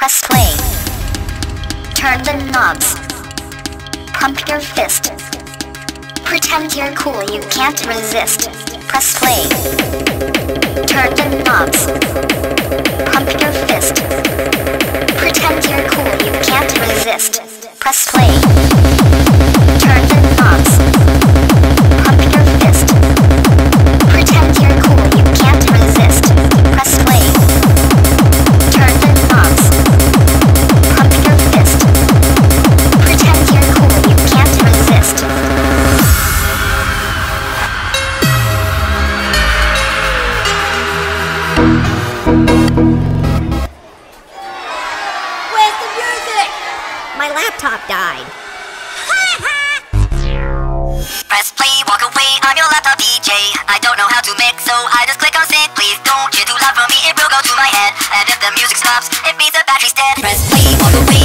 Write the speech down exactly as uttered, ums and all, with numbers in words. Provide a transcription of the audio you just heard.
Press play. Turn the knobs. Pump your fist. Pretend you're cool, you can't resist. Press play. Turn the knobs. Pump your fist. Pretend you're cool, you can't resist. Press play. Turn the knobs. Pump your fist. Pretend you're cool, you can't resist. Press play. Turn the knobs. Pump your fist. Pretend you're cool, you can't resist. Where's the music? My laptop died. Press play, walk away, I'm your laptop D J. I don't know how to mix, so I just click on sync. Please don't, you're too loud for me, it will go to my head. And if the music stops, it means the battery's dead. Press play, walk away,